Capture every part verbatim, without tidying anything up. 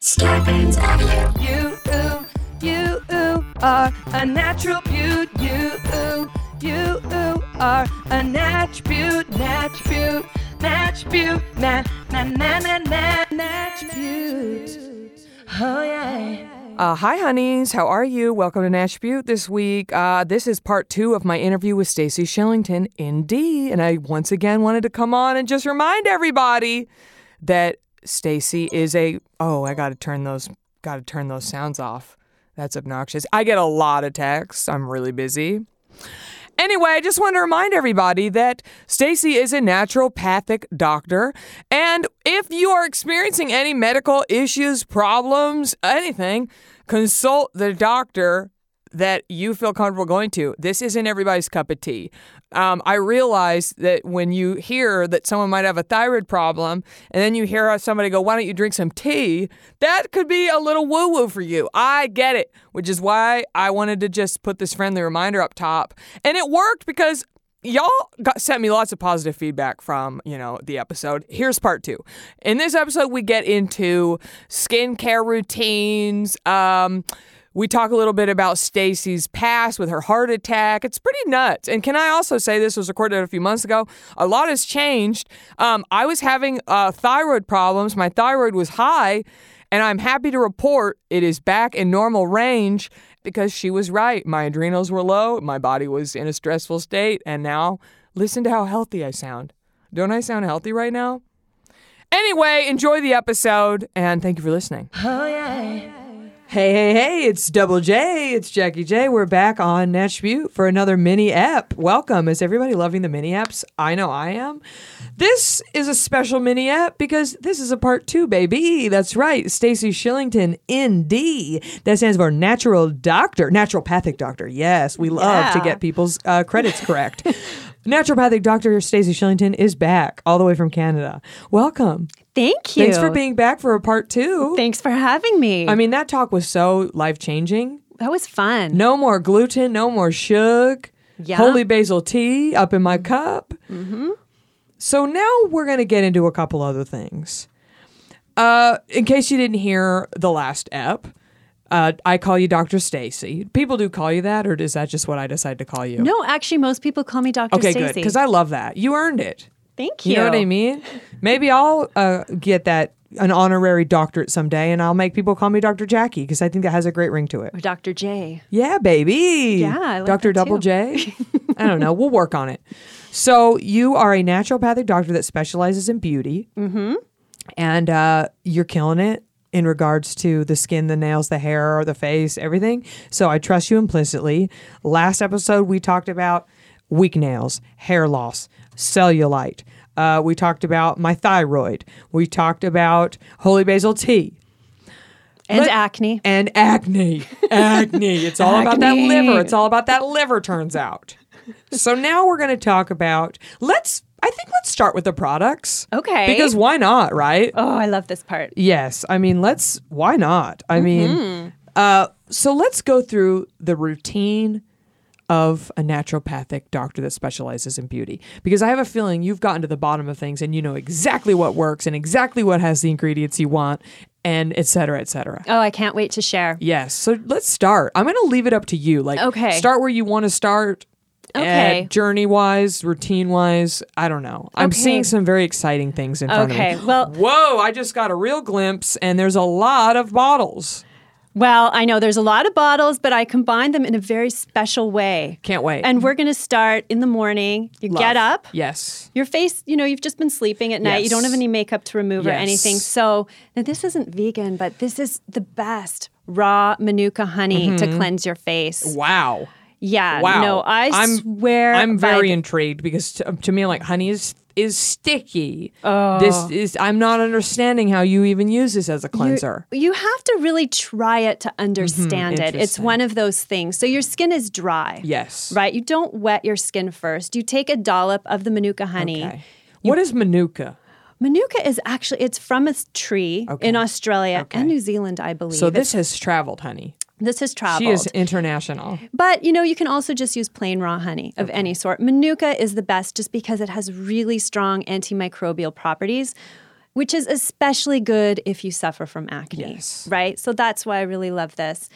Scarpins Avenue. You, ooh, you, ooh, are a natural beaut. You, ooh, you, ooh, are a natch beaut, natch beaut, natch beaut, na, na, na, na, na, natch beaut. Oh, yeah. Uh, hi, honeys. How are you? Welcome to Natch Beaut this week. Uh, this is part two of my interview with Stacy Shillington, N D. And I once again wanted to come on and just remind everybody that Stacy is a... Oh, I got to turn those... Got to turn those sounds off. That's obnoxious. I get a lot of texts. I'm really busy. Anyway, I just want to remind everybody that Stacy is a naturopathic doctor, and if you are experiencing any medical issues, problems, anything, consult the doctor that you feel comfortable going to. This isn't everybody's cup of tea. Um, I realize that when you hear that someone might have a thyroid problem, and then you hear somebody go, why don't you drink some tea? That could be a little woo-woo for you. I get it, which is why I wanted to just put this friendly reminder up top. And it worked because y'all got, sent me lots of positive feedback from, you know, the episode. Here's part two. In this episode, we get into skincare routines, um... We talk a little bit about Stacy's past with her heart attack. It's pretty nuts. And can I also say, this was recorded a few months ago, a lot has changed. Um, I was having uh, thyroid problems. My thyroid was high, and I'm happy to report it is back in normal range because she was right. My adrenals were low. My body was in a stressful state. And now, listen to how healthy I sound. Don't I sound healthy right now? Anyway, enjoy the episode, and thank you for listening. Oh, yeah. Hey, hey, hey, it's Double J. It's Jackie J. We're back on Natch Beaut for another mini ep. Welcome. Is everybody loving the mini eps? I know I am. This is a special mini ep because this is a part two, baby. That's right. Stacy Shillington, N D. That stands for natural doctor, naturopathic doctor. Yes, we love yeah. to get people's uh, credits correct. Naturopathic Doctor Stacy Shillington is back all the way from Canada. Welcome. Thank you. Thanks for being back for a part two. Thanks for having me. I mean, that talk was so life-changing. That was fun. No more gluten, no more sugar. Yeah. Holy basil tea up in my cup. Mm-hmm. So now we're going to get into a couple other things. Uh, in case you didn't hear the last ep, uh, I call you Doctor Stacy. People do call you that, or is that just what I decide to call you? No, actually, most people call me Doctor Okay, Stacy. good, because I love that. You earned it. Thank you. You know what I mean? Maybe I'll uh, get that an honorary doctorate someday, and I'll make people call me Doctor Jackie because I think that has a great ring to it. Or Doctor J. Yeah, baby. Yeah, I like Doctor that Double too. J. I don't know. We'll work on it. So you are a naturopathic doctor that specializes in beauty, Mm-hmm. and uh, you're killing it in regards to the skin, the nails, the hair, the face, everything. So I trust you implicitly. Last episode, we talked about weak nails, hair loss, cellulite. Uh, we talked about my thyroid. We talked about holy basil tea. And Let- acne. And acne. Acne. It's all about that Acne. liver. It's all about that liver, turns out. So now we're going to talk about, let's, I think let's start with the products. Okay. Because why not, right? Oh, I love this part. Yes. I mean, let's, why not? I mean, uh, so let's go through the routine of a naturopathic doctor that specializes in beauty. Because I have a feeling you've gotten to the bottom of things and you know exactly what works and exactly what has the ingredients you want and et cetera, et cetera. Oh, I can't wait to share. Yes. So let's start. I'm going to leave it up to you. Like, Okay. start where you want to start. Okay. Journey wise, routine wise, I don't know. I'm Okay. seeing some very exciting things in front Okay, of me. well- Whoa, I just got a real glimpse and there's a lot of bottles. Well, I know there's a lot of bottles, but I combine them in a very special way. Can't wait. And we're going to start in the morning. You Love. get up. Yes. Your face, you know, you've just been sleeping at night. Yes. You don't have any makeup to remove or Yes. anything. So now this isn't vegan, but this is the best raw Manuka honey to cleanse your face. Wow. Yeah. Wow. No, I I'm, swear. I'm by very the- intrigued because to, to me, like, honey is is sticky. Oh. This is, I'm not understanding how you even use this as a cleanser. You have to really try it to understand it. It's Interesting. one of those things. So your skin is dry. Yes. Right? You don't wet your skin first. You take a dollop of the Manuka honey. Okay. What is Manuka? Manuka is actually, it's from a tree Okay. in Australia Okay. and New Zealand, I believe. So this It's- has traveled, honey. this has traveled. She is international. But, you know, you can also just use plain raw honey of any sort. Manuka is the best just because it has really strong antimicrobial properties. which is especially good if you suffer from acne, Yes. right? So that's why I really love this.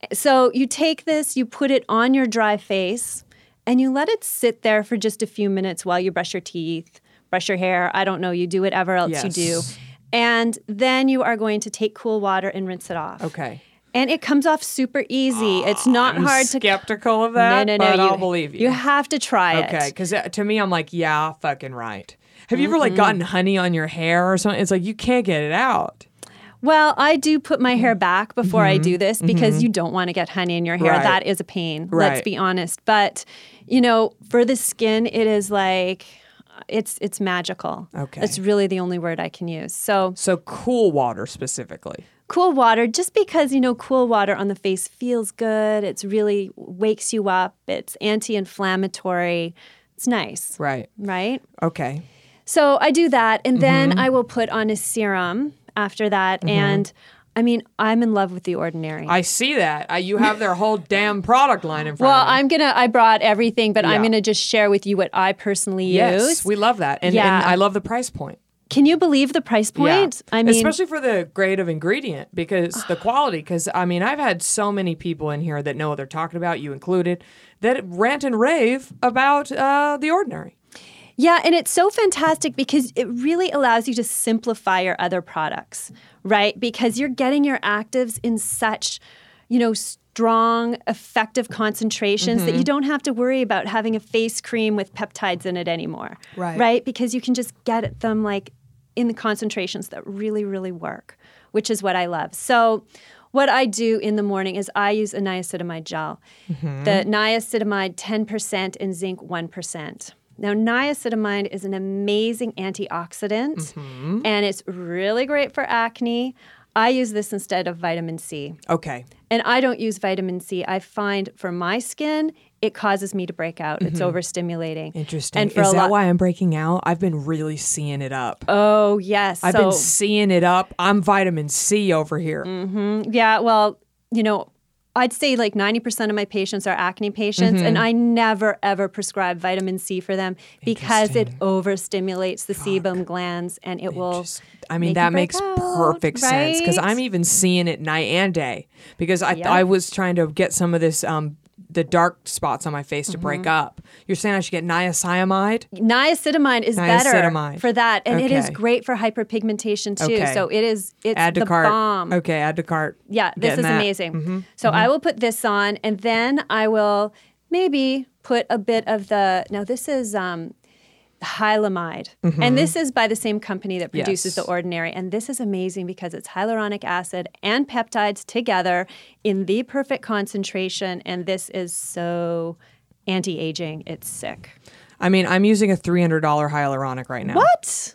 So you take this, you put it on your dry face, and you let it sit there for just a few minutes while you brush your teeth, brush your hair. I don't know, you do whatever else Yes. you do. And then you are going to take cool water and rinse it off. Okay. And it comes off super easy. It's not I'm hard to... skeptical of that, no, no, no, but you, I'll believe you. You have to try Okay, it. because to me, I'm like, yeah, fucking right. Have you ever like gotten honey on your hair or something? It's like you can't get it out. Well, I do put my hair back before I do this because mm-hmm. you don't want to get honey in your hair. Right. That is a pain. Right. Let's be honest. But, you know, for the skin, it is like, it's it's magical. Okay. That's really the only word I can use. So, So cool water specifically. Cool water, just because, you know, cool water on the face feels good. It's really wakes you up. It's anti-inflammatory. It's nice. Right. Right? Okay. So I do that, and then Mm-hmm. I will put on a serum after that. Mm-hmm. And I mean, I'm in love with The Ordinary. I see that. I, you have their whole damn product line in front well, of you. I'm gonna. I brought everything, but I'm Yeah. gonna just share with you what I personally Yes, use. we love that. And, Yeah. and I love the price point. Can you believe the price point? Yeah. I mean, especially for the grade of ingredient, because the quality, because I mean, I've had so many people in here that know what they're talking about, you included, that rant and rave about uh, The Ordinary. yeah, and it's so fantastic because it really allows you to simplify your other products, right? Because you're getting your actives in such, you know, strong, effective concentrations Mm-hmm. that you don't have to worry about having a face cream with peptides in it anymore, Right. right? Because you can just get at them like in the concentrations that really, really work, which is what I love. So what I do in the morning is I use a niacinamide gel. Mm-hmm. The niacinamide ten percent and zinc one percent. Now, niacinamide is an amazing antioxidant, Mm-hmm. and it's really great for acne. I use this instead of vitamin C. Okay. And I don't use vitamin C. I find for my skin, it causes me to break out. It's overstimulating. Interesting. And for Is a that lot- why I'm breaking out? I've been really seeing it up. Oh, yes. I've so, been seeing it up. I'm vitamin C over here. yeah, well, you know, I'd say like ninety percent of my patients are acne patients, and I never, ever prescribe vitamin C for them because it Interesting. overstimulates the sebum glands, and it will Just- I mean, make that you break makes out, perfect sense because right? I'm even seeing it night and day because I Yep. I was trying to get some of this um the dark spots on my face to break Mm-hmm. up. You're saying I should get niacinamide? Niacinamide is Niacinamide. better for that, and it is Okay. great for hyperpigmentation too. Okay. So it is it's Add to the cart. bomb. Okay, add to cart. Yeah, this Getting is that. amazing. Mm-hmm. So I will put this on, and then I will maybe put a bit of the. Now this is um, Hylamide, and this is by the same company that produces Yes. The Ordinary. And this is amazing because it's hyaluronic acid and peptides together in the perfect concentration, and this is so anti-aging. It's sick. I mean, I'm using a three hundred dollars hyaluronic right now. What?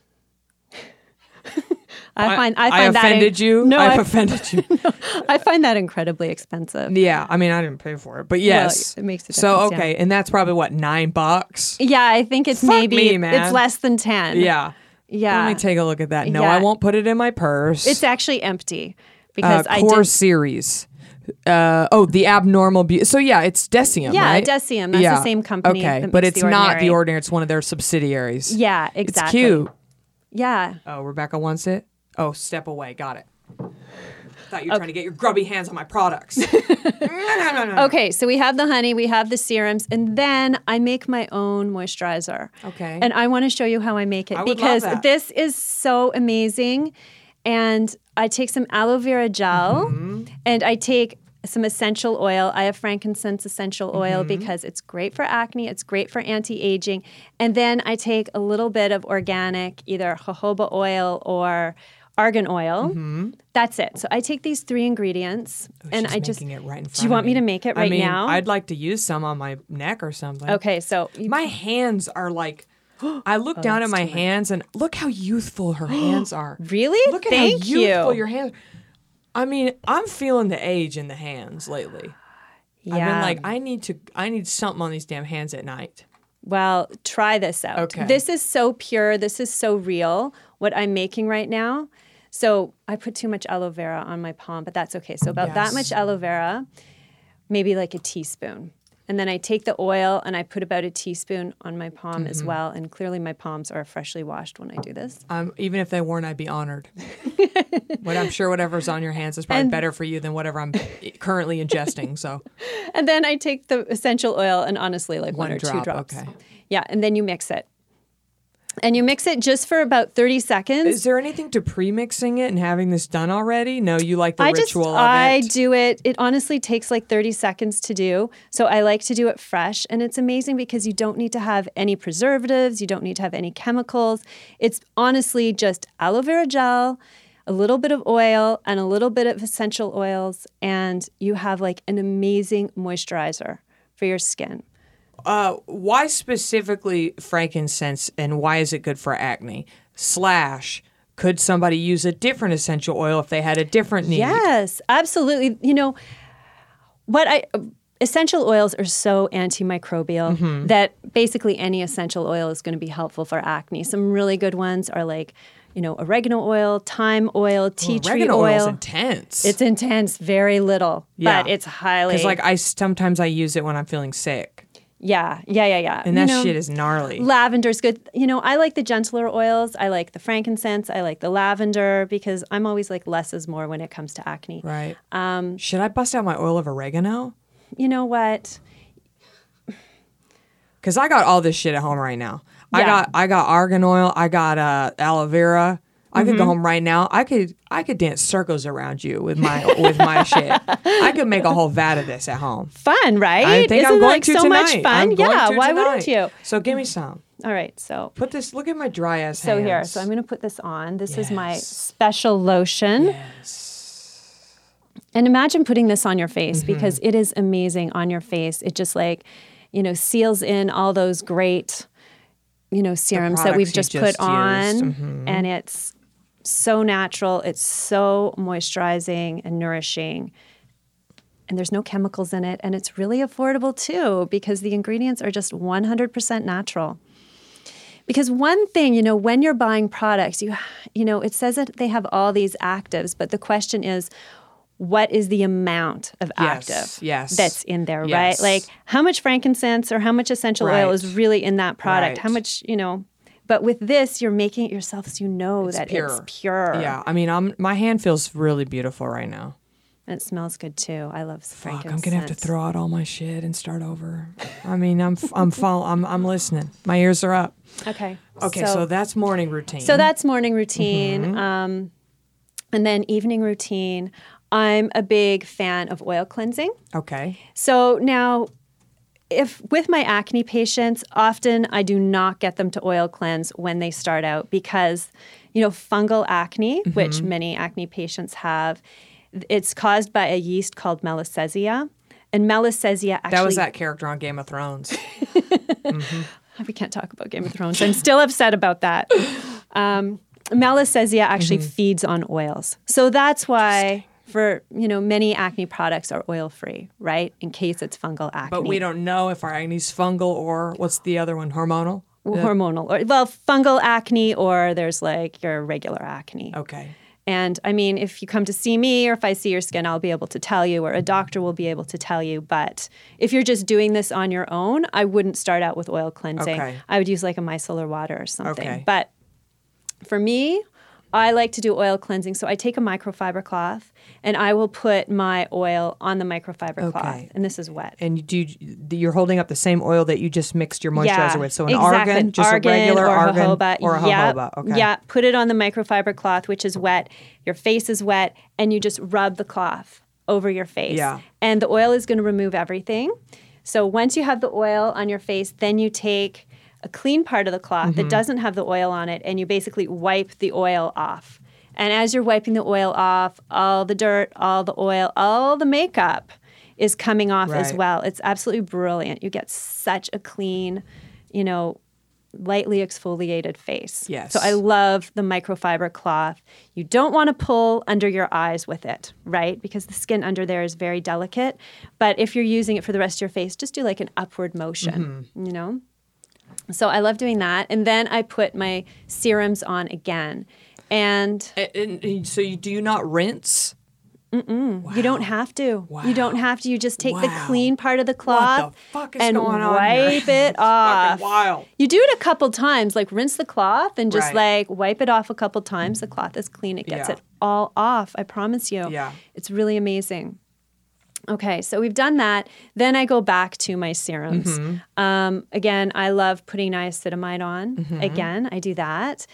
I find I, I find that offended in- you? No, I've I, offended you. I find that incredibly expensive. Yeah, I mean, I didn't pay for it, but yes. it makes a So, difference, okay, and that's probably what, nine bucks? Yeah, I think it's Fuck maybe me, man. it's less than ten. Yeah. Yeah. Let me take a look at that. No, Yeah. I won't put it in my purse. It's actually empty uh, because I Core did. Series. Uh, oh, the abnormal beauty. So yeah, it's Decium, Yeah, right? Decium. That's the same company Okay, that but makes it's The not Ordinary. The Ordinary. It's one of their subsidiaries. Yeah, exactly. It's cute. Yeah. Oh, Rebecca wants it? Oh, step away. Got it. Thought you were trying to get your grubby hands on my products. no, no, no, no. Okay, so we have the honey, we have the serums, and then I make my own moisturizer. Okay. And I want to show you how I make it I would love because that. this is so amazing. And I take some aloe vera gel Mm-hmm. and I take some essential oil. I have frankincense essential oil Mm-hmm. because it's great for acne, it's great for anti-aging. And then I take a little bit of organic, either jojoba oil or argan oil. Mm-hmm. That's it. So I take these three ingredients and She's I just making it right in front Do you of want me to make it right I mean, now? I'd like to use some on my neck or something. Okay, so you- My hands are like, I look down at my hands and look how youthful her hands are. Really? Look at Thank how youthful you. your hands. I mean, I'm feeling the age in the hands lately. yeah. I've been like, I need to, I need something on these damn hands at night. Well, try this out. Okay. This is so pure. This is so real, what I'm making right now. So I put too much aloe vera on my palm, but that's okay. So about that Yes. much aloe vera, maybe like a teaspoon. And then I take the oil and I put about a teaspoon on my palm mm-hmm. as well. And clearly my palms are freshly washed when I do this. Um, even if they weren't, I'd be honored. But I'm sure whatever's on your hands is probably and, better for you than whatever I'm currently ingesting. So, and then I take the essential oil and honestly like one, one or drop, two drops. Okay. Yeah, and then you mix it. And you mix it just for about thirty seconds. Is there anything to pre-mixing it and having this done already? No, you like the I ritual just, of I it? I do it. It honestly takes like thirty seconds to do. So I like to do it fresh. And it's amazing because you don't need to have any preservatives. You don't need to have any chemicals. It's honestly just aloe vera gel, a little bit of oil, and a little bit of essential oils. And you have like an amazing moisturizer for your skin. Uh, why specifically frankincense, and why is it good for acne? Slash, could somebody use a different essential oil if they had a different need? Yes, absolutely. You know, what I essential oils are so antimicrobial mm-hmm. that basically any essential oil is going to be helpful for acne. Some really good ones are like, you know, oregano oil, thyme oil, tea oh, tree oregano oil. Oil's intense. It's intense, very little, yeah. but it's highly. Because like I sometimes I use it when I'm feeling sick. Yeah, yeah, yeah, yeah. And that you know, shit is gnarly. Lavender's good. You know, I like the gentler oils. I like the frankincense. I like the lavender because I'm always like less is more when it comes to acne. Right. Um, Should I bust out my oil of oregano? You know what? Because I got all this shit at home right now. Yeah. I got I got argan oil. I got uh, aloe vera. I could mm-hmm. go home right now. I could I could dance circles around you with my with my shit. I could make a whole vat of this at home. Fun, right? I think Isn't I'm it going like to so tonight. much fun? I'm going yeah, to why tonight. wouldn't you? So give me some. All right, so put this. Look at my dry ass so hands. here, so I'm going to put this on. This yes. is my special lotion. Yes. And imagine putting this on your face mm-hmm. because it is amazing on your face. It just like, you know, seals in all those great, you know, serums that we've just, just put on, mm-hmm. and it's so natural. It's so moisturizing and nourishing. And there's no chemicals in it. And it's really affordable too because the ingredients are just one hundred percent natural. Because one thing, you know, when you're buying products, you you know, it says that they have all these actives, but the question is, what is the amount of active yes, yes. that's in there, yes. right? Like how much frankincense or how much essential right. oil is really in that product? Right. How much, you know... But with this, you're making it yourself so you know it's that pure. it's pure. Yeah, I mean, I'm my hand feels really beautiful right now. And it smells good too. I love Fuck, frankincense. I'm gonna have to throw out all my shit and start over. I mean, I'm I'm follow, I'm I'm listening. My ears are up. Okay. Okay, so, so that's morning routine. So that's morning routine, mm-hmm. um, and then evening routine. I'm a big fan of oil cleansing. Okay. So now. If with my acne patients, often I do not get them to oil cleanse when they start out because, you know, fungal acne, mm-hmm. which many acne patients have, it's caused by a yeast called Melissesia. And Melissesia actually... That was that character on Game of Thrones. mm-hmm. We can't talk about Game of Thrones. I'm still upset about that. Um, Melissesia actually mm-hmm. feeds on oils. So that's why... For, you know, many acne products are oil-free, right? In case it's fungal acne. But we don't know if our acne's fungal or what's the other one, hormonal? Well, hormonal. Or, well, fungal acne or there's like your regular acne. Okay. And I mean, if you come to see me or if I see your skin, I'll be able to tell you or a doctor will be able to tell you. But if you're just doing this on your own, I wouldn't start out with oil cleansing. Okay. I would use like a micellar water or something. Okay. But for me... I like to do oil cleansing. So I take a microfiber cloth and I will put my oil on the microfiber okay. cloth. And this is wet. And you do, you're holding up the same oil that you just mixed your moisturizer yeah, with. So an exactly. argan, just argan a regular or argan jojoba. or a yeah, jojoba. Okay. Yeah, put it on the microfiber cloth, which is wet. Your face is wet. And you just rub the cloth over your face. Yeah. And the oil is going to remove everything. So once you have the oil on your face, then you take a clean part of the cloth mm-hmm. that doesn't have the oil on it, and you basically wipe the oil off. And as you're wiping the oil off, all the dirt, all the oil, all the makeup is coming off right. as well. It's absolutely brilliant. You get such a clean, you know, lightly exfoliated face. Yes. So I love the microfiber cloth. You don't want to pull under your eyes with it, right? Because the skin under there is very delicate. But if you're using it for the rest of your face, just do like an upward motion, mm-hmm. you know? So I love doing that. And then I put my serums on again. And, and, and so you, do you not rinse? Mm-mm. You don't have to. Wow. You don't have to. You just take the Wow. clean part of the cloth What the fuck is and going on wipe here? it off. Fucking wild. You do it a couple times, like rinse the cloth and just Right. like wipe it off a couple times. The cloth is clean. It gets Yeah. it all off. I promise you. Yeah. It's really amazing. Okay, so we've done that. Then I go back to my serums. Mm-hmm. Um, again, I love putting niacinamide on. Mm-hmm. Again, I do that.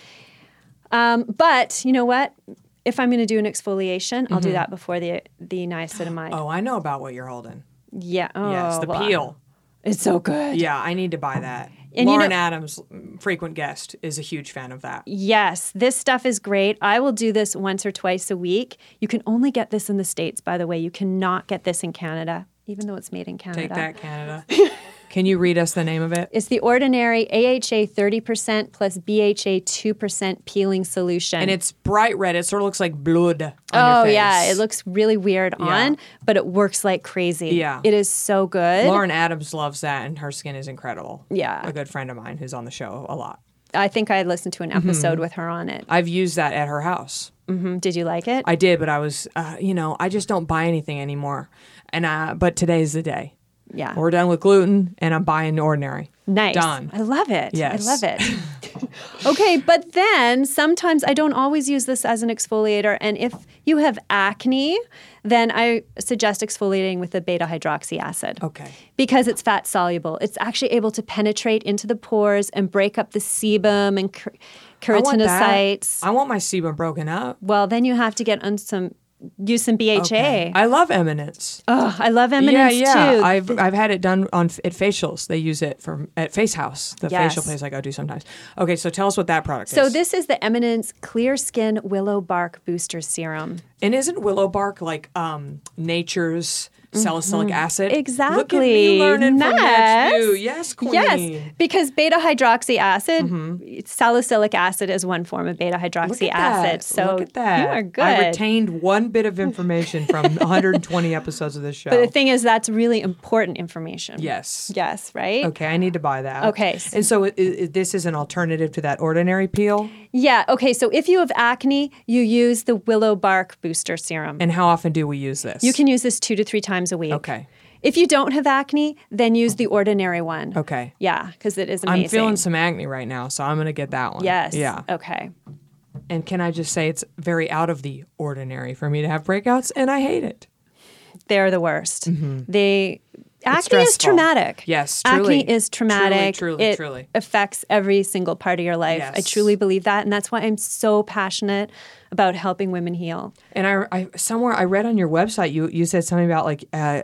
Um, but you know what? If I'm going to do an exfoliation, I'll do that before the the niacinamide. Oh, I know about what you're holding. Yeah. Oh, Yes, the well, peel. It's so good. Yeah, I need to buy that. And you Lauren know- Adams, frequent guest, is a huge fan of that. Yes, this stuff is great. I will do this once or twice a week. You can only get this in the States, by the way. You cannot get this in Canada, even though it's made in Canada. Take that, Canada. Can you read us the name of it? It's the Ordinary A H A thirty percent plus B H A two percent peeling solution. And it's bright red. It sort of looks like blood on oh, your face. yeah. It looks really weird Yeah. on, but it works like crazy. Yeah. It is so good. Lauren Adams loves that, and her skin is incredible. Yeah. A good friend of mine who's on the show a lot. I think I listened to an episode Mm-hmm. with her on it. I've used that at her house. Mhm. Did you like it? I did, but I was, uh, you know, I just don't buy anything anymore. And uh, but today's the day. yeah. We're done with gluten, and I'm buying Ordinary. Nice. Done. I love it. Yes. I love it. Okay, but then sometimes I don't always use this as an exfoliator. And if you have acne, then I suggest exfoliating with the beta hydroxy acid. Okay. Because it's fat soluble. It's actually able to penetrate into the pores and break up the sebum and ker- I want that. keratinocytes. I want my sebum broken up. Well, then you have to get on some, use some B H A. Okay. I love Eminence. Oh, I love Eminence yeah, yeah. too. I've I've had it done on at facials. They use it for at Face House, the Yes. facial place I go to sometimes. Okay, so tell us what that product So is. this is the Eminence Clear Skin Willow Bark Booster Serum. And isn't willow bark like um, nature's salicylic acid? Look at Exactly. me learning from Nice. you. Yes, queen. Yes, because beta hydroxy acid, salicylic acid is one form of beta Look hydroxy at acid. that. So Look at that. you are good. I retained one bit of information from one hundred twenty episodes of this show. But the thing is, that's really important information. yes. Yes, right? Okay, I need to buy that. Okay. And so i i this is an alternative to that Ordinary peel. Yeah, okay. So if you have acne, you use the Willow Bark Booster Serum. And how often do we use this? You can use this two to three times a week. Okay. If you don't have acne, then use the Ordinary one. Okay. Yeah, because it is amazing. I'm feeling some acne right now, so I'm going to get that one. Yes. Yeah. Okay. And can I just say it's very out of the ordinary for me to have breakouts, and I hate it. They're the worst. They acne is stressful. traumatic. Yes, truly. Acne is traumatic. Truly, truly, it truly. affects every single part of your life. I Yes. truly believe that, and that's why I'm so passionate about helping women heal. And I, I somewhere I read on your website you you said something about like uh,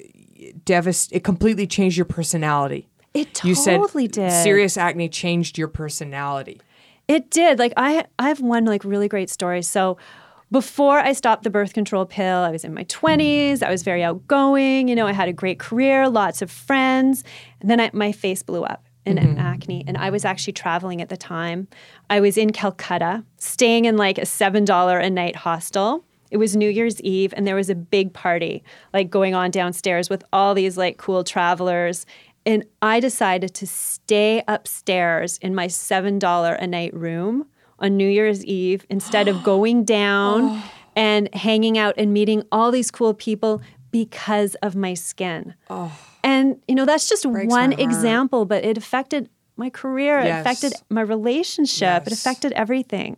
devast. It completely changed your personality. It You said totally did. serious acne changed your personality. It did. Like I, I have one like really great story. So before I stopped the birth control pill, I was in my twenties. I was very outgoing. You know, I had a great career, lots of friends, and then I, my face blew up in Mm-hmm. acne. And I was actually traveling at the time. I was in Calcutta, staying in like a seven dollar a night hostel. It was New Year's Eve, and there was a big party like going on downstairs with all these like cool travelers. And I decided to stay upstairs in my seven dollar a night room on New Year's Eve instead of going down Oh. and hanging out and meeting all these cool people because of my skin. And, you know, that's just Breaks one my heart. example, but it affected my career. It Yes. affected my relationship. It Yes. affected everything.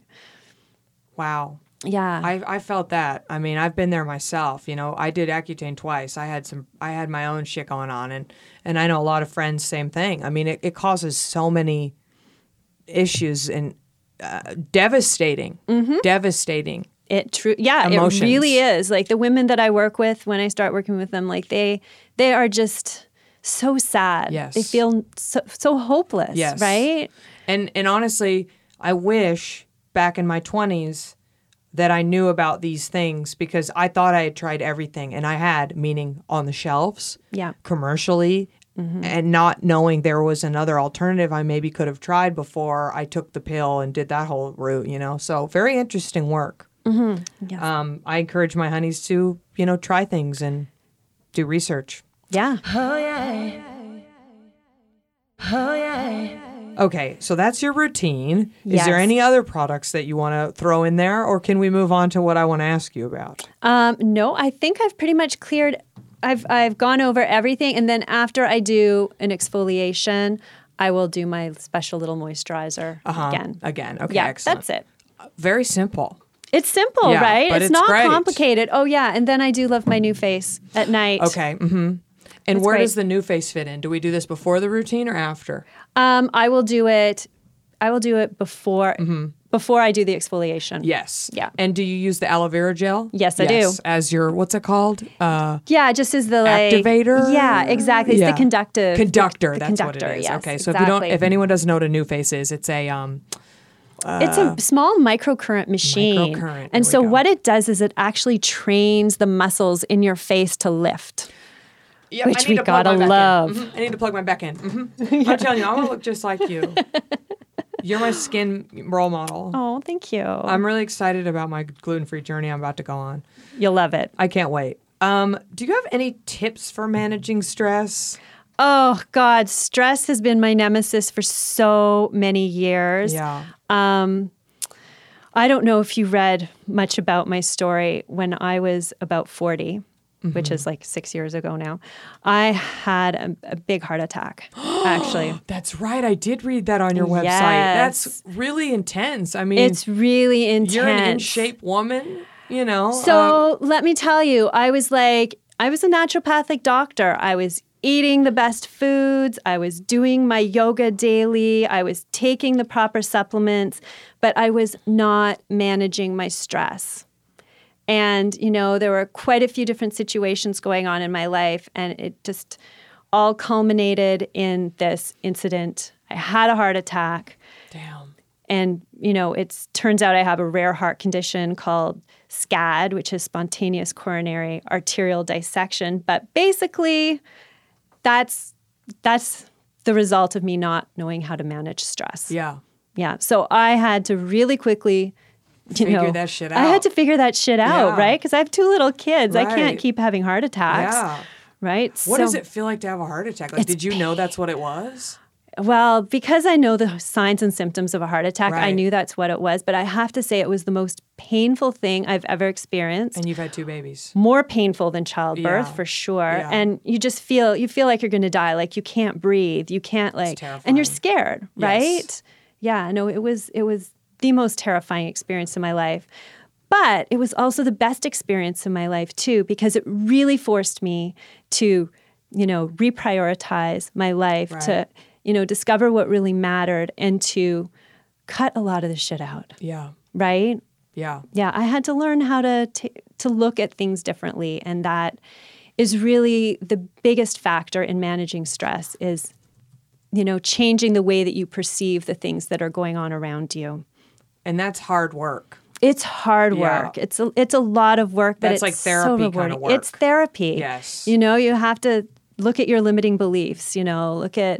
Wow. Yeah. I, I felt that. I mean, I've been there myself. You know, I did Accutane twice. I had some. I had my own shit going on, and and I know a lot of friends. Same thing. I mean, it, it causes so many issues and uh, devastating, Mm-hmm. devastating. It true, yeah, Emotions. it really is. Like the women that I work with, when I start working with them, like they they are just so sad. Yes. They feel so, so hopeless. Yes. Right. And and honestly, I wish back in my twenties that I knew about these things because I thought I had tried everything, and I had, meaning on the shelves, Yeah. commercially, and not knowing there was another alternative I maybe could have tried before I took the pill and did that whole route, you know. So very interesting work. Yes. Um, I encourage my honeys to, you know, try things and do research. Yeah. Oh yeah. Oh yeah. Okay, so that's your routine. Is Yes. there any other products that you want to throw in there, or can we move on to what I want to ask you about? Um, no, I think I've pretty much cleared. I've I've gone over everything, and then after I do an exfoliation, I will do my special little moisturizer Uh-huh. again. Again. Okay, Yeah, excellent. that's it. Very simple. It's simple, Yeah, right? but it's, it's not great. complicated. Oh yeah, and then I do love my new face at night. Okay. Mm-hmm. And That's where great. does the new face fit in? Do we do this before the routine or after? Um, I will do it. I will do it before before I do the exfoliation. Yes. Yeah. And do you use the aloe vera gel? Yes, I do. As your, what's it called? Uh, Yeah, just as the like activator? Yeah, exactly. It's Yeah. the conductive Conductor. the that's conductor, what it is. yes, okay. So if you don't, exactly. if anyone doesn't know what a new face is, it's a, um, It's a small microcurrent machine. Microcurrent, And there so we go. what it does is it actually trains the muscles in your face to lift. Yep, Which I need we to plug gotta my back in. love. Mhm, I need to plug my back in. Mhm. I'm telling you, I want to look just like you. You're my skin role model. Oh, thank you. I'm really excited about my gluten-free journey I'm about to go on. You'll love it. I can't wait. Um, do you have any tips for managing stress? Oh God, stress has been my nemesis for so many years. Yeah. Um, I don't know if you read much about my story. When I was about forty, which is like six years ago now, I had a, a big heart attack, actually. That's right. I did read that on your website. Yes. That's really intense. I mean, It's really intense. you're an in-shape woman, you know. uh, So let me tell you, I was like, I was a naturopathic doctor. I was eating the best foods. I was doing my yoga daily. I was taking the proper supplements, but I was not managing my stress. And, you know, there were quite a few different situations going on in my life, and it just all culminated in this incident. I had a heart attack. damn. And, you know, it turns out I have a rare heart condition called SCAD, which is spontaneous coronary arterial dissection. But basically, that's that's the result of me not knowing how to manage stress. Yeah. Yeah. So I had to really quickly, you Figure know, that shit I out. had to figure that shit out, Yeah. right? Because I have two little kids. I Right. can't keep having heart attacks. Yeah. Right. What so, does it feel like to have a heart attack? Like, It's did you know that's what it was? Well, because I know the signs and symptoms of a heart attack, I Right. knew that's what it was. But I have to say it was the most painful thing I've ever experienced. And you've had two babies. More painful than childbirth, Yeah. for sure. Yeah. And you just feel you feel like you're going to die, like you can't breathe, you can't like, and you're terrifying. scared, right? Yes. Yeah, no, it was it was the most terrifying experience in my life. But it was also the best experience in my life too, because it really forced me to, you know, reprioritize my life, Right. to, you know, discover what really mattered and to cut a lot of the shit out, Yeah. right? Yeah. Yeah, I had to learn how to t- to look at things differently, and that is really the biggest factor in managing stress. Is, you know, changing the way that you perceive the things that are going on around you. And that's hard work. It's hard Yeah. work. It's a, it's a lot of work, but That's it's like so therapy rewarding. kinda work. It's therapy. Yes. You know, you have to look at your limiting beliefs. You know, look at,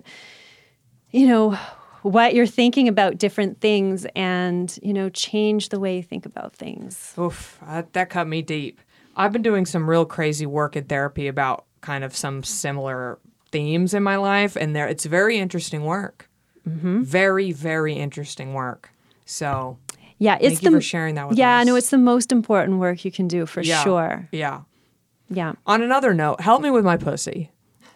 you know, what you're thinking about different things, and you know, change the way you think about things. Oof, uh, that cut me deep. I've been doing some real crazy work in therapy about kind of some similar themes in my life, and there it's very interesting work. Mm-hmm. Very, very interesting work. So, Yeah, it's thank you the for sharing that with yeah, us. no, it's the most important work you can do for yeah, sure. Yeah. Yeah. On another note, help me with my pussy.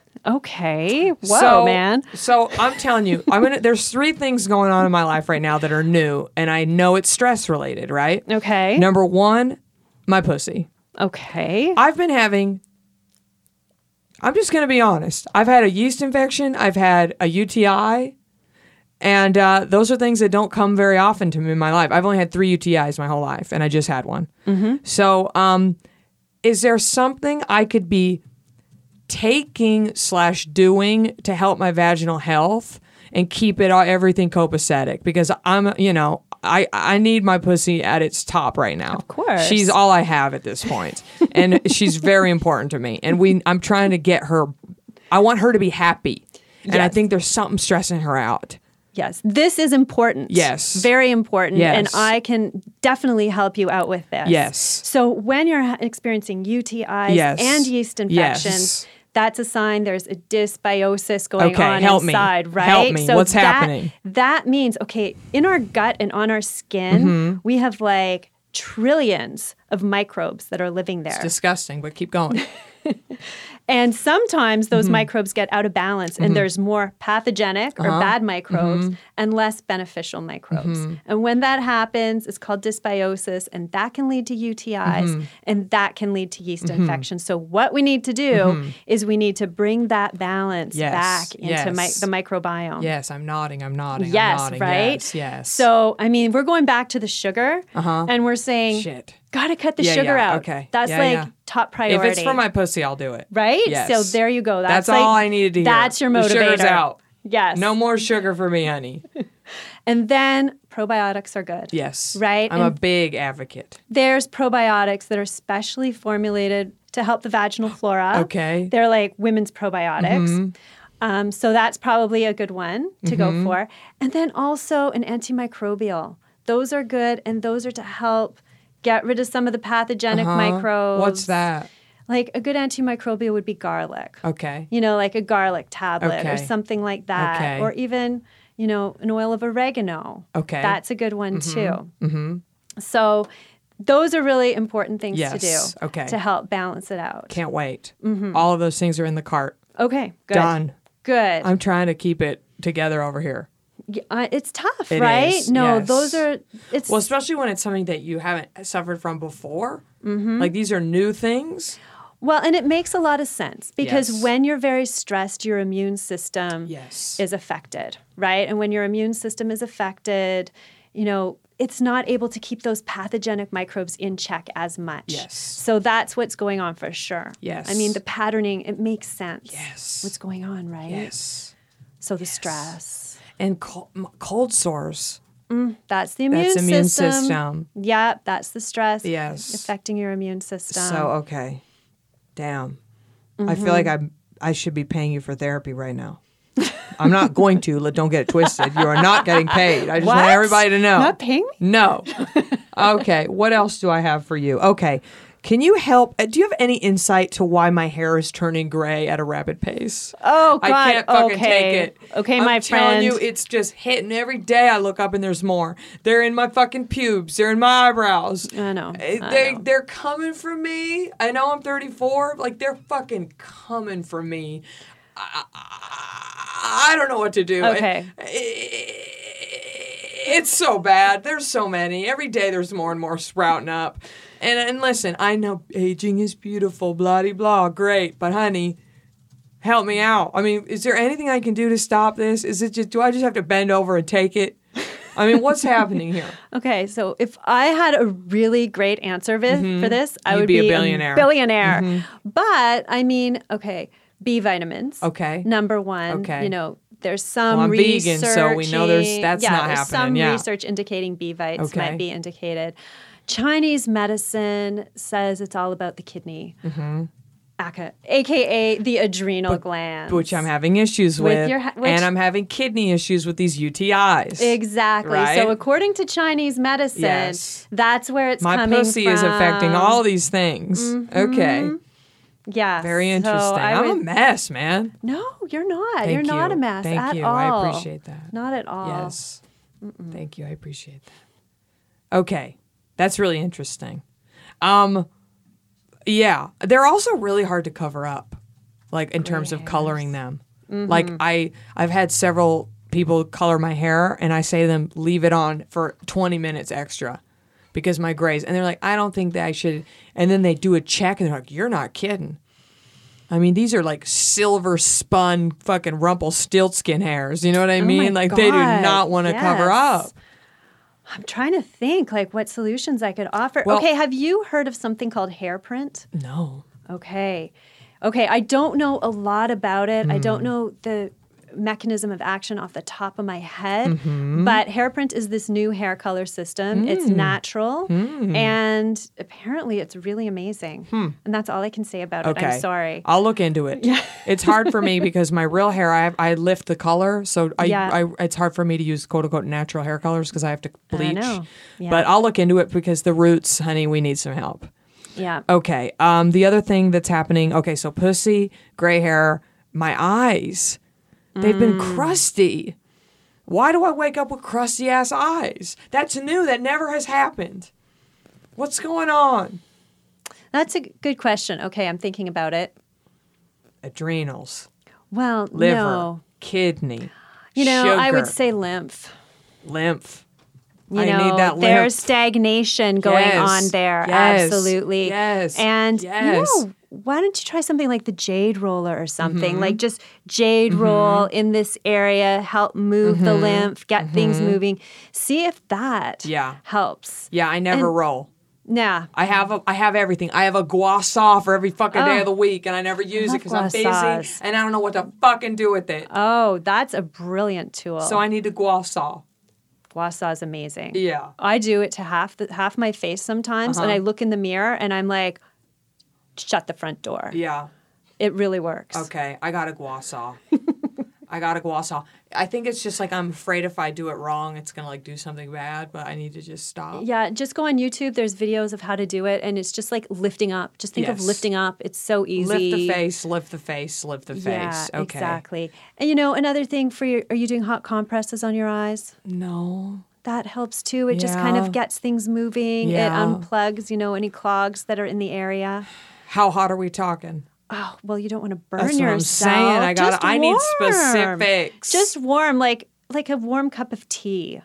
Okay. Whoa, so, man. So I'm telling you, I'm gonna. There's three things going on in my life right now that are new, and I know it's stress related, right? Okay. Number one, my pussy. Okay. I've been having. I'm just gonna be honest. I've had a yeast infection. I've had a U T I, and uh, those are things that don't come very often to me in my life. I've only had three U T Is my whole life, and I just had one. Mm-hmm. So, um, is there something I could be taking slash doing to help my vaginal health and keep it all, everything copacetic? Because I'm, you know, I, I need my pussy at its top right now. Of course. She's all I have at this point. And she's very important to me. And we I'm trying to get her, I want her to be happy. And I Yes. think there's something stressing her out. Yes. This is important. Yes. Very important. Yes. And I can definitely help you out with this. Yes. So when you're ha- experiencing U T Is Yes. and yeast infections, Yes. that's a sign there's a dysbiosis going Okay, on help me. inside, right? Help me. What's that, happening? That means, okay, in our gut and on our skin, Mm-hmm. we have like trillions of microbes that are living there. It's disgusting, but keep going. And sometimes those Mm-hmm. microbes get out of balance and there's more pathogenic or Uh-huh. bad microbes Mm-hmm. and less beneficial microbes. And when that happens, it's called dysbiosis, and that can lead to U T Is Mm-hmm. and that can lead to yeast infections. So what we need to do is we need to bring that balance Mm-hmm. Yes, back into mi- yes. the microbiome. Yes, I'm nodding. I'm nodding. Yes, I'm nodding. right? Yes, yes. So, I mean, we're going back to the sugar Uh-huh. and we're saying, Shit. gotta cut the Yeah, sugar yeah, out. okay. That's Yeah, like yeah. top If priority. it's for my pussy, I'll do it. Right? Yes. So there you go. That's, That's like, all I needed to hear. That's your The motivator. sugar's out. Yes. No more sugar for me, honey. And then probiotics are good. Yes. Right? I'm a And big advocate. there's probiotics that are specially formulated to help the vaginal flora. Okay. They're like women's probiotics. Mm-hmm. Um, so that's probably a good one to go for. And then also an antimicrobial. Those are good, and those are to help get rid of some of the pathogenic Huh? microbes. What's that? Like a good antimicrobial would be garlic. Okay. You know, like a garlic tablet or Okay. something like that. Okay. Or even, you know, an oil of oregano. Okay. That's a good one too. Mm-hmm. So those are really important things Yes. to do Okay. to help balance it out. Can't wait. Mm-hmm. All of those things are in the cart. Okay, good. Done. Good. I'm trying to keep it together over here. Y- uh, it's tough, It right? is, No, yes. those are, it's, Well, especially when it's something that you haven't suffered from before. Mm-hmm. Like these are new things. well, and it makes a lot of sense because Yes. when you're very stressed, your immune system Yes. is affected, right? And when your immune system is affected, you know, it's not able to keep those pathogenic microbes in check as much. Yes. So that's what's going on for sure. Yes. I mean, the patterning, it makes sense. Yes. What's going on, right? Yes. So the stress. And cold, cold sores. That's the immune That's system. immune system. Yep, that's the stress Yes. affecting your immune system. So okay, damn. I Mm-hmm. feel like I I should be paying you for therapy right now. I'm not going to. Let Don't get it twisted. You are not getting paid. I just want What? everybody to know. Not paying me? No. Okay. What else do I have for you? Okay. Can you help? uh, Do you have any insight to why my hair is turning gray at a rapid pace? Oh, God. I can't fucking okay. take it. Okay, I'm my telling friend. you, it's just hitting every day. I look up and there's more. They're in my fucking pubes. They're in my eyebrows. I know. Uh, I They know. they're coming for me. I know I'm thirty-four. Like they're fucking coming for me. I, I, I don't know what to do. Okay. It- it's so bad. There's so many. Every day there's more and more sprouting up. And and listen, I know aging is beautiful, blah de blah, great, but honey, help me out. I mean, is there anything I can do to stop this? Is it just do I just have to bend over and take it? I mean, what's happening here? Okay, so if I had a really great answer vi- for this, I You'd would be a be, billionaire. billionaire. But I mean, okay, B vitamins. Okay. Number one. Okay. You know, there's some Well, I'm research. vegan, so we know there's- that's yeah, not there's happening, some yeah. research indicating B vites Okay. might be indicated. Chinese medicine says it's all about the kidney, Mm-hmm. aka, A K A the adrenal glands. Which I'm having issues With with, your ha- which- and I'm having kidney issues with these U T Is. Exactly. Right? So according to Chinese medicine, Yes. that's where it's My coming pussy is affecting from. all these things. Okay. Yeah. Very so interesting. I I'm would- a mess, man. No, you're not. Thank you're not you. a mess Thank at you. all. I appreciate that. Not at all. Yes. Thank you. I appreciate that. Okay. That's really interesting. Um, yeah. They're also really hard to cover up, like in terms of coloring them. Like I, I've had several people color my hair and I say to them, leave it on for twenty minutes extra because my grays. And they're like, I don't think that I should. And then they do a check and they're like, you're not kidding. I mean, these are like silver spun fucking Rumpelstiltskin hairs. You know what I Oh mean? my Like they do God, not want to cover yes. up. I'm trying to think like what solutions I could offer. Well- okay, have you heard of something called hair print? No. Okay. Okay, I don't know a lot about it. I Hmm. don't know the mechanism of action off the top of my head, Mm-hmm. but hair print is this new hair color system. Hmm. It's natural and apparently it's really amazing. And that's all I can say about it. Hmm. Okay. I'm sorry. I'll look into it. It's hard for me because my real hair, I I lift the color, so I, Yeah. I it's hard for me to use quote unquote natural hair colors because I have to bleach. know. Yeah. But I'll look into it because the roots, honey, we need some help. Yeah. Okay. Um, the other thing that's happening. Okay, so pussy, gray hair, my eyes. They've been crusty. Why do I wake up with crusty ass eyes? That's new. That never has happened. What's going on? That's a good question. Okay, I'm thinking about it. Adrenals, Well, liver, no. kidney. You know, sugar, I would say lymph. lymph. You I know, need that there's lymph. stagnation going Yes. on there. Yes. Absolutely. Yes. And Yes. you know, why don't you try something like the jade roller or something? Mm-hmm. Like just jade roll in this area, help move the lymph, get things moving. See if that Mm-hmm. Yeah. helps. Yeah, I never And- roll. Nah. I have a, I have everything. I have a gua saw for every fucking day Oh. of the week, and I never use it love because I'm gua busy saws. and I don't know what to fucking do with it. Oh, that's a brilliant tool. So I need a gua saw. Gua saw is amazing. Yeah. I do it to half the half my face sometimes, and Uh-huh. I look in the mirror and I'm like, shut the front door. Yeah. It really works. Okay. I got a gua saw. I got a gua saw. I think it's just like I'm afraid if I do it wrong, it's gonna like do something bad, but I need to just stop. Yeah, just go on YouTube. There's videos of how to do it, and it's just like lifting up. Just think of Yes. lifting up. It's so easy. Lift the face, lift the face, lift the Yeah, face. Okay. exactly. And you know, another thing for your, are you doing hot compresses on your eyes? No. That helps too. It just kind Yeah. of gets things moving. Yeah. It unplugs, you know, any clogs that are in the area. How hot are we talking? Oh, well, you don't want to burn That's what I'm yourself. saying. I gotta- Just I need warm. specifics. Just warm, like like a warm cup of tea.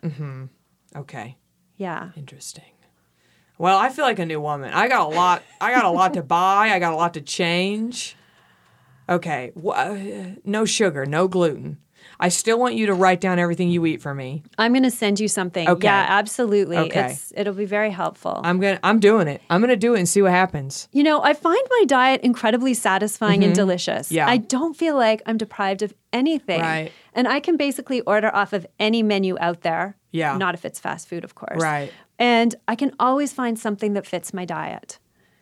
Okay. Yeah. Interesting. Well, I feel like a new woman. I got a lot. I got a lot to buy. I got a lot to change. Okay. Wh- uh, no sugar, no gluten. I still want you to write down everything you eat for me. I'm going to send you something. Okay. Yeah, absolutely. Okay. It's it'll be very helpful. I'm gonna. I'm doing it. I'm gonna do it and see what happens. You know, I find my diet incredibly satisfying and delicious. Mm-hmm. Yeah. I don't feel like I'm deprived of anything. Right. And I can basically order off of any menu out there. Yeah. Not if it's fast food, of course. Right. And I can always find something that fits my diet.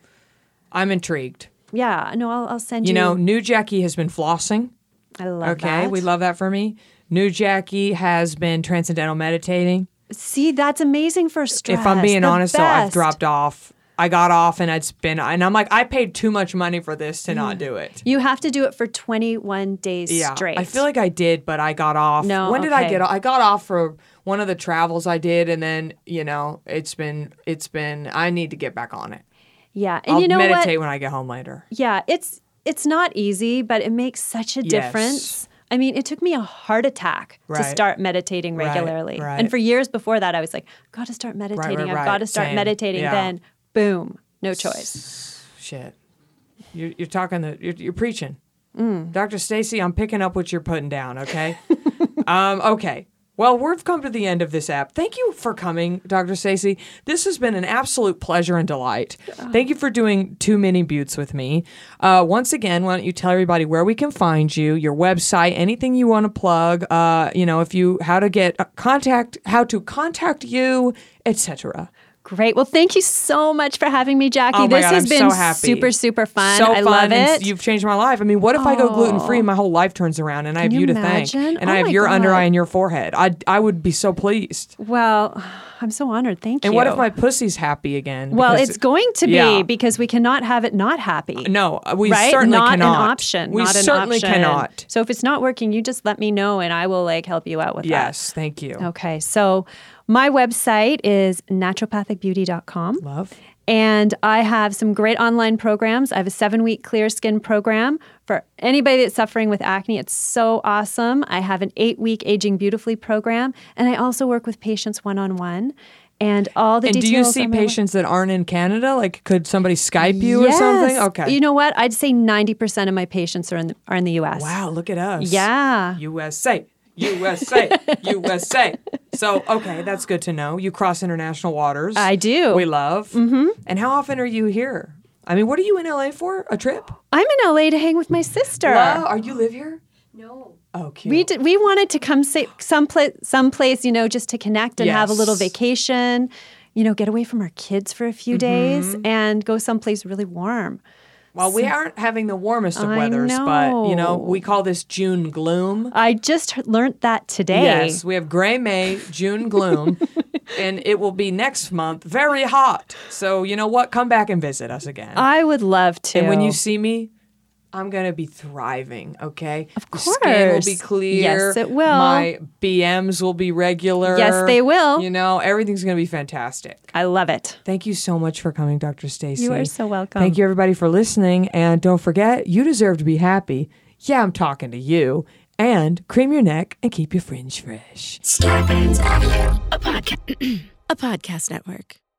I'm intrigued. Yeah. No, I'll, I'll send you. You know, new Jackie has been flossing. I love Okay, that. we love that for me. New Jackie has been transcendental meditating. See, that's amazing for stress. If I'm being The honest, though, I've best. dropped off. I got off and it's been, and I'm like, I paid too much money for this to not do it. You have to do it for twenty-one days Yeah, straight. I feel like I did, but I got off. No, when did I okay. get off? I got off for one of the travels I did, and then you know, it's been, it's been. I need to get back on it. Yeah. And I'll you know meditate what? when I get home later. Yeah, it's it's not easy, but it makes such a Yes. difference. I mean, it took me a heart attack to Right. start meditating Right, regularly. right. And for years before that, I was like, got to start meditating. right, I've right. got to start Same. meditating. Yeah. Then, boom, no choice. Shit, you're, you're talking the, you're, you're preaching, Mm. Doctor Stacy. I'm picking up what you're putting down. Okay, um, okay. Well, we've come to the end of this app. Thank you for coming, Doctor Stacy. This has been an absolute pleasure and delight. Thank you for doing Too Many Buttes with me. Uh, once again, why don't you tell everybody where we can find you, your website, anything you want to plug, uh, you know, if you, how to get uh, contact, how to contact you, et cetera. Great. Well, thank you so much for having me, Jackie. Oh my this God, has I'm been so happy. super, super fun. So I fun, love and it. you've changed my life. I mean, what if I go gluten free Oh. and my whole life turns around and I have you you to imagine? thank, and Oh I have my your under God. eye and your forehead? I I would be so pleased. Well, I'm so honored. Thank And you. what if my pussy's happy again? Well, Because- it's going to be Yeah. because we cannot have it not happy. No, we right? certainly not cannot. an option. We not an certainly option. cannot. So if it's not working, you just let me know and I will like help you out with Yes, thank you. that. Okay. So my website is naturopathic beauty dot com. Love. And I have some great online programs. I have a seven week clear skin program for anybody that's suffering with acne. It's so awesome. I have an eight week aging beautifully program. And I also work with patients one on one. And all the And do details. you see on my web- patients that aren't in Canada? Like, could somebody Skype you Yes. or something? Okay. You know what? I'd say ninety percent of my patients are in the, are in the U S. Wow, look at us. Yeah. U S A, U S A, U S A. So, okay, that's good to know. You cross international waters. I do. We love. Mm-hmm. And how often are you here? I mean, what are you in L A for? A trip? I'm in L A to hang with my sister. Wow, are you live here? No. Oh, cute. We did, we wanted to come say, someplace, someplace, you know, just to connect and have a little Yes. vacation, you know, get away from our kids for a few Mm-hmm. days and go someplace really warm. Well, we aren't having the warmest of I weathers, but, you know, know. we call this June gloom. I just h- learned that today. Yes, we have gray May, June gloom, and it will be next month very hot. So, you know what? Come back and visit us again. I would love to. and when you see me, I'm going to be thriving, okay? Of The skin will course. be clear. Yes, it will. My B Ms will be regular. Yes, they will. You know, everything's going to be fantastic. I love it. Thank you so much for coming, Doctor Stacy. You are so welcome. Thank you, everybody, for listening. And don't forget, you deserve to be happy. Yeah, I'm talking to you. And cream your neck and keep your fringe fresh. Starburns Audio, a, podca- a podcast network.